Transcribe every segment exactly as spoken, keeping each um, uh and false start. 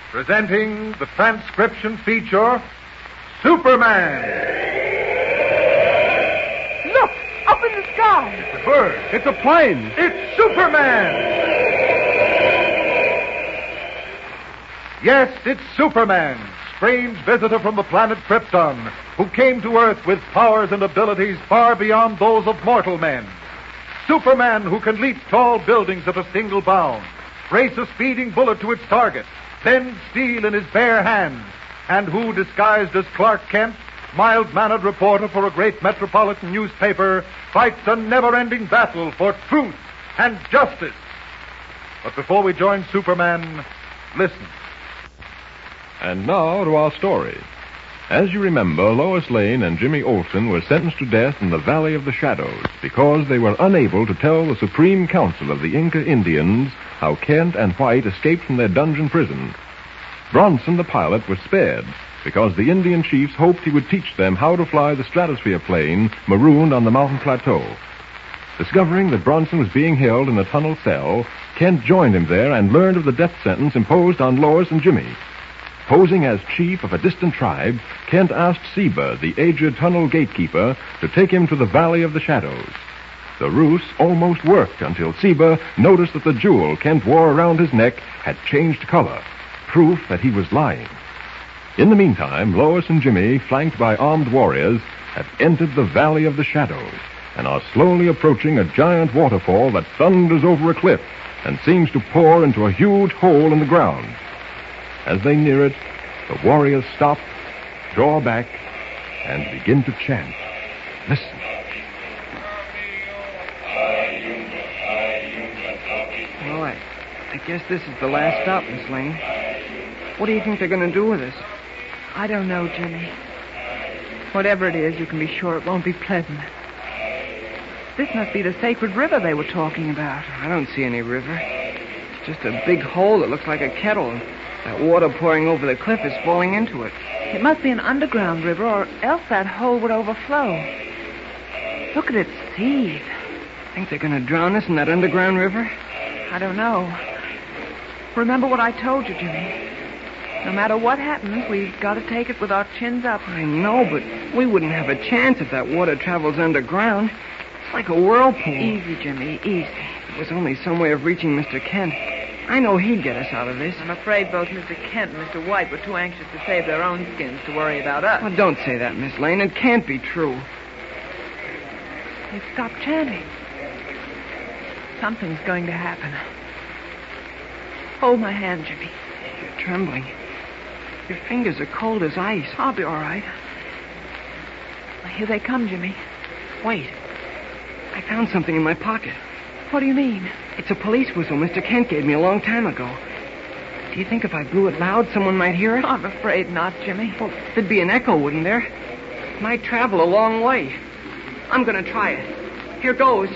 presenting the transcription feature, Superman. Look, up in the sky. It's a bird. It's a plane. It's Superman. Yes, it's Superman, strange visitor from the planet Krypton, who came to Earth with powers and abilities far beyond those of mortal men. Superman who can leap tall buildings at a single bound, race a speeding bullet to its target, bend steel in his bare hands, and who, disguised as Clark Kent, mild-mannered reporter for a great metropolitan newspaper, fights a never-ending battle for truth and justice. But before we join Superman, listen. And now to our story. As you remember, Lois Lane and Jimmy Olsen were sentenced to death in the Valley of the Shadows because they were unable to tell the Supreme Council of the Inca Indians how Kent and White escaped from their dungeon prison. Bronson, the pilot, was spared because the Indian chiefs hoped he would teach them how to fly the stratosphere plane marooned on the mountain plateau. Discovering that Bronson was being held in a tunnel cell, Kent joined him there and learned of the death sentence imposed on Lois and Jimmy. Posing as chief of a distant tribe, Kent asked Seba, the aged tunnel gatekeeper, to take him to the Valley of the Shadows. The ruse almost worked until Seba noticed that the jewel Kent wore around his neck had changed color, proof that he was lying. In the meantime, Lois and Jimmy, flanked by armed warriors, have entered the Valley of the Shadows and are slowly approaching a giant waterfall that thunders over a cliff and seems to pour into a huge hole in the ground. As they near it, the warriors stop, draw back, and begin to chant. Listen. Well, I, I guess this is the last stop, Miss Lane. What do you think they're going to do with us? I don't know, Jimmy. Whatever it is, you can be sure it won't be pleasant. This must be the sacred river they were talking about. I don't see any river. It's just a big hole that looks like a kettle. That water pouring over the cliff is falling into it. It must be an underground river, or else that hole would overflow. Look at it seethe. Think they're going to drown us in that underground river? I don't know. Remember what I told you, Jimmy. No matter what happens, we've got to take it with our chins up. I know, but we wouldn't have a chance if that water travels underground. It's like a whirlpool. Easy, Jimmy, easy. If there was only some way of reaching Mister Kent, I know he'd get us out of this. I'm afraid both Mister Kent and Mister White were too anxious to save their own skins to worry about us. Well, don't say that, Miss Lane. It can't be true. They've stopped chanting. Something's going to happen. Hold my hand, Jimmy. You're trembling. Your fingers are cold as ice. I'll be all right. Here they come, Jimmy. Wait. I found something in my pocket. What do you mean? It's a police whistle Mister Kent gave me a long time ago. Do you think if I blew it loud, someone might hear it? I'm afraid not, Jimmy. Well, there'd be an echo, wouldn't there? It might travel a long way. I'm going to try it. Here goes.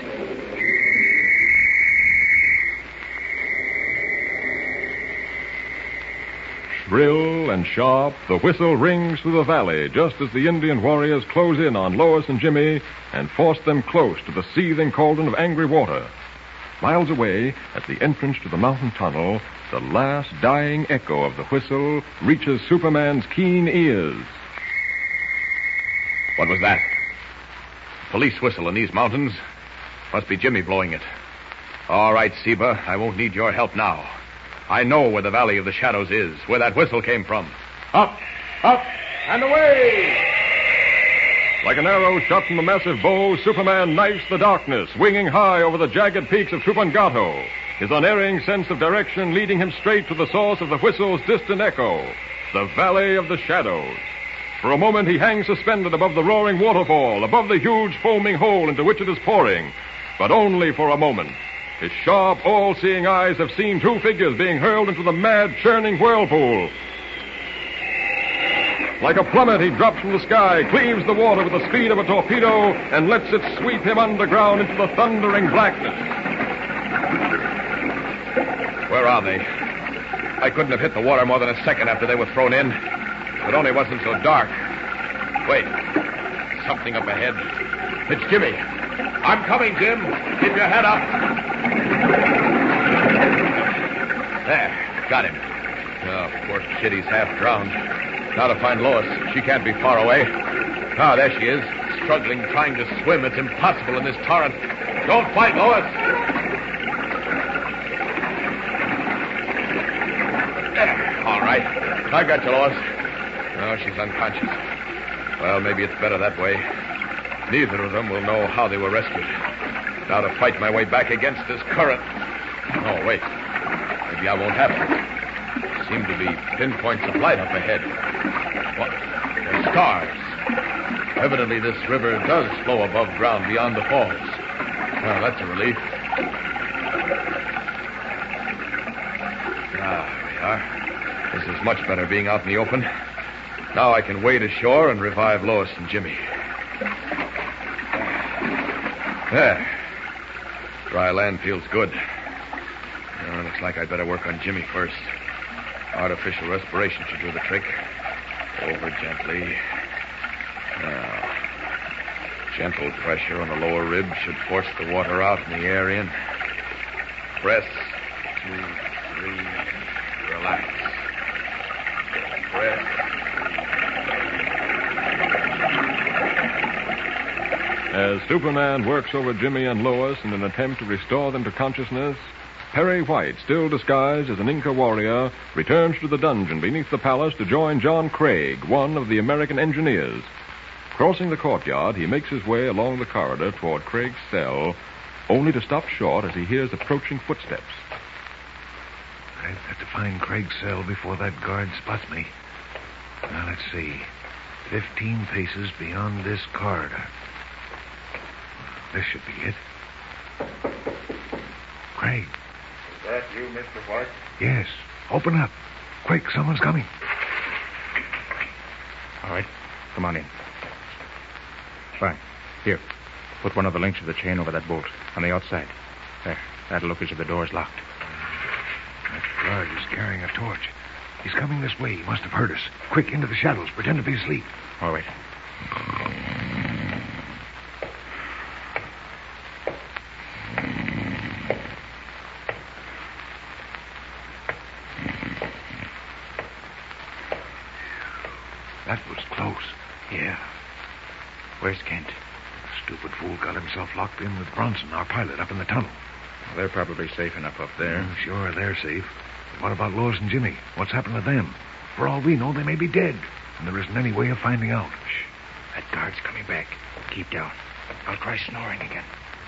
Shrill and sharp, the whistle rings through the valley just as the Indian warriors close in on Lois and Jimmy and force them close to the seething cauldron of angry water. Miles away, at the entrance to the mountain tunnel, the last dying echo of the whistle reaches Superman's keen ears. What was that? Police whistle in these mountains? Must be Jimmy blowing it. All right, Seba, I won't need your help now. I know where the Valley of the Shadows is, where that whistle came from. Up, up, and away! Like an arrow shot from a massive bow, Superman knifes the darkness, winging high over the jagged peaks of Tupungato, his unerring sense of direction leading him straight to the source of the whistle's distant echo, the Valley of the Shadows. For a moment he hangs suspended above the roaring waterfall, above the huge foaming hole into which it is pouring, but only for a moment. His sharp, all-seeing eyes have seen two figures being hurled into the mad, churning whirlpool. Like a plummet, he drops from the sky, cleaves the water with the speed of a torpedo, and lets it sweep him underground into the thundering blackness. Where are they? I couldn't have hit the water more than a second after they were thrown in. It only wasn't so dark. Wait. Something up ahead. It's Jimmy. I'm coming, Jim. Keep your head up. There. Got him. Oh, poor Kitty's half drowned. Now to find Lois. She can't be far away. Ah, there she is. Struggling, trying to swim. It's impossible in this torrent. Don't fight, Lois. There. All right. I got you, Lois. No, she's unconscious. Well, maybe it's better that way. Neither of them will know how they were rescued. Now to fight my way back against this current. Oh, wait. Maybe I won't have to. Seem to be pinpoints of light up ahead. What? They're stars. Evidently, this river does flow above ground beyond the falls. Well, that's a relief. Ah, here we are. This is much better being out in the open. Now I can wade ashore and revive Lois and Jimmy. There. Dry land feels good. Uh, looks like I'd better work on Jimmy first. Artificial respiration should do the trick. Over gently. Now, gentle pressure on the lower rib should force the water out and the air in. Press. Two, three. Relax. Press. As Superman works over Jimmy and Lois in an attempt to restore them to consciousness, Perry White, still disguised as an Inca warrior, returns to the dungeon beneath the palace to join John Craig, one of the American engineers. Crossing the courtyard, he makes his way along the corridor toward Craig's cell, only to stop short as he hears approaching footsteps. I've got to find Craig's cell before that guard spots me. Now, let's see. Fifteen paces beyond this corridor. This should be it. Craig. Is that you, Mister White? Yes. Open up. Quick, someone's coming. All right. Come on in. Fine. Here. Put one of the links of the chain over that bolt on the outside. There. That'll look as if the door's locked. That guard is carrying a torch. He's coming this way. He must have heard us. Quick, into the shadows. Pretend to be asleep. All right. That was close. Yeah. Where's Kent? Stupid fool got himself locked in with Bronson, our pilot, up in the tunnel. Well, they're probably safe enough up there. Mm, sure, they're safe. But what about Lois and Jimmy? What's happened to them? For all we know, they may be dead. And there isn't any way of finding out. Shh. That guard's coming back. Keep down. I'll try snoring again.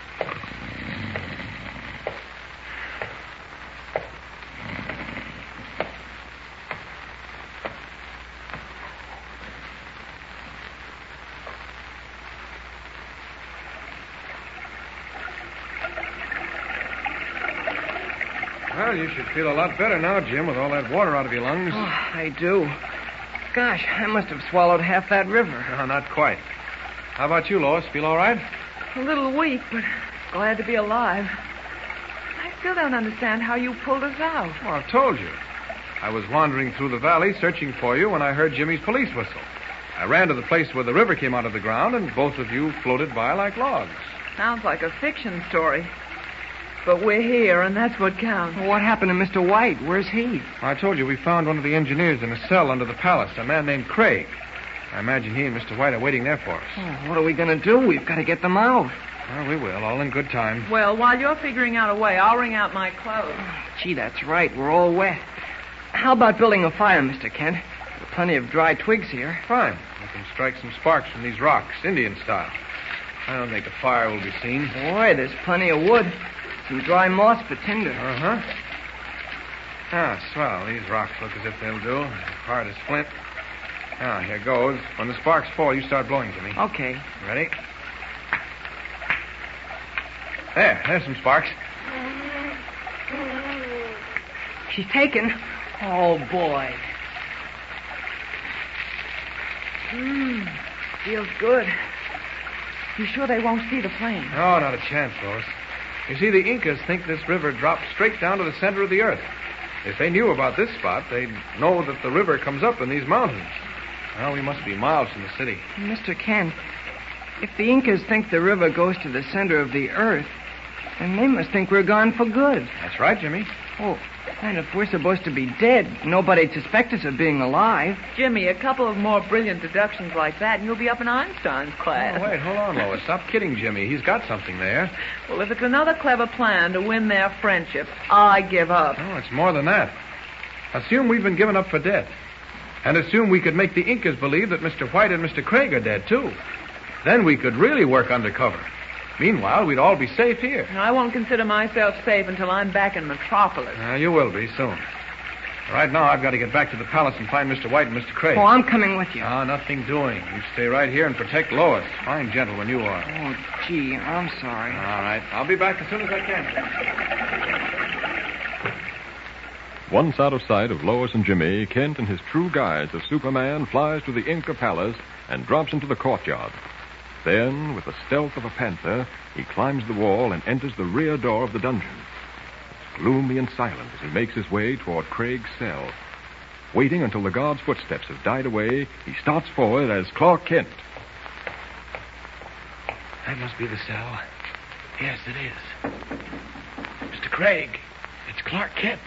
Well, you should feel a lot better now, Jim, with all that water out of your lungs. Oh, I do. Gosh, I must have swallowed half that river. No, not quite. How about you, Lois? Feel all right? A little weak, but glad to be alive. I still don't understand how you pulled us out. Well, I've told you. I was wandering through the valley searching for you when I heard Jimmy's police whistle. I ran to the place where the river came out of the ground, and both of you floated by like logs. Sounds like a fiction story. But we're here, and that's what counts. Well, what happened to Mister White? Where's he? I told you we found one of the engineers in a cell under the palace, a man named Craig. I imagine he and Mister White are waiting there for us. Oh, what are we going to do? We've got to get them out. Well, we will, all in good time. Well, while you're figuring out a way, I'll wring out my clothes. Gee, that's right. We're all wet. How about building a fire, Mister Kent? There are plenty of dry twigs here. Fine. We can strike some sparks from these rocks, Indian style. I don't think a fire will be seen. Boy, there's plenty of wood. Some dry moss for tinder. Uh-huh. Ah, swell. These rocks look as if they'll do. Hard as flint. Now, here goes. When the sparks fall, you start blowing, Jimmy. Okay. Ready? There. There's some sparks. She's taken. Oh, boy. Mmm. Feels good. You sure they won't see the plane? Oh, not a chance, Lois. You see, the Incas think this river drops straight down to the center of the earth. If they knew about this spot, they'd know that the river comes up in these mountains. Well, we must be miles from the city. Mister Kent, if the Incas think the river goes to the center of the earth, And they must think we're gone for good. That's right, Jimmy. Oh, and if we're supposed to be dead, nobody'd suspect us of being alive. Jimmy, a couple of more brilliant deductions like that, and you'll be up in Einstein's class. Oh, wait, hold on, Lois. Stop kidding Jimmy. He's got something there. Well, if it's another clever plan to win their friendship, I give up. Oh, it's more than that. Assume we've been given up for dead. And assume we could make the Incas believe that Mister White and Mister Craig are dead, too. Then we could really work undercover. Meanwhile, we'd all be safe here. I won't consider myself safe until I'm back in Metropolis. Uh, you will be soon. Right now, I've got to get back to the palace and find Mister White and Mister Craig. Oh, I'm coming with you. Ah, nothing doing. You stay right here and protect Lois. Fine gentleman you are. Oh, gee, I'm sorry. All right. I'll be back as soon as I can. Once out of sight of Lois and Jimmy, Kent, in his true guise of Superman, flies to the Inca palace and drops into the courtyard. Then, with the stealth of a panther, he climbs the wall and enters the rear door of the dungeon. It's gloomy and silent as he makes his way toward Craig's cell. Waiting until the guard's footsteps have died away, he starts forward as Clark Kent. That must be the cell. Yes, it is. Mister Craig, it's Clark Kent.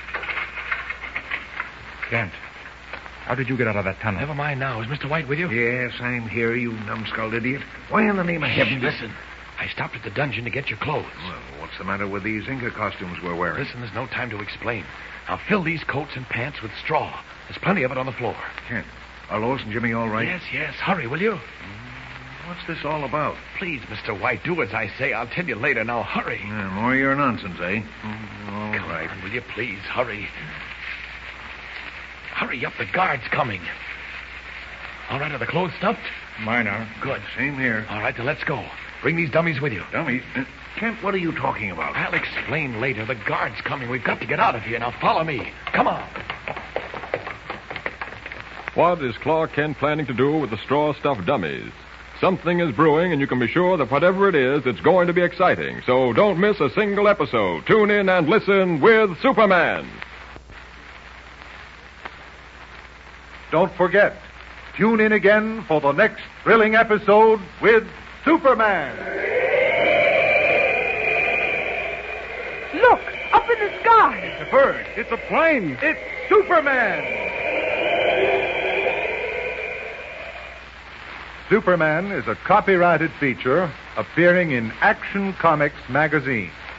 Kent, how did you get out of that tunnel? Never mind now. Is Mister White with you? Yes, I'm here, you numbskulled idiot. Why in the name of heaven... Listen, I stopped at the dungeon to get your clothes. Well, what's the matter with these Inca costumes we're wearing? Listen, there's no time to explain. Now fill these coats and pants with straw. There's plenty of it on the floor. Kent, are Lois and Jimmy all right? Yes, yes. Hurry, will you? What's this all about? Please, Mister White, do as I say. I'll tell you later. Now hurry. Yeah, more of your nonsense, eh? All Come right. on, will you please hurry? Hurry up, the guard's coming. All right, are the clothes stuffed? Mine are. Good. Same here. All right, then let's go. Bring these dummies with you. Dummies? Uh, Kent, what are you talking about? I'll explain later. The guard's coming. We've got to get out of here. Now follow me. Come on. What is Clark Kent planning to do with the straw-stuffed dummies? Something is brewing, and you can be sure that whatever it is, it's going to be exciting. So don't miss a single episode. Tune in and listen with Superman. Don't forget, tune in again for the next thrilling episode with Superman. Look, up in the sky. It's a bird. It's a plane. It's Superman. Superman is a copyrighted feature appearing in Action Comics magazine.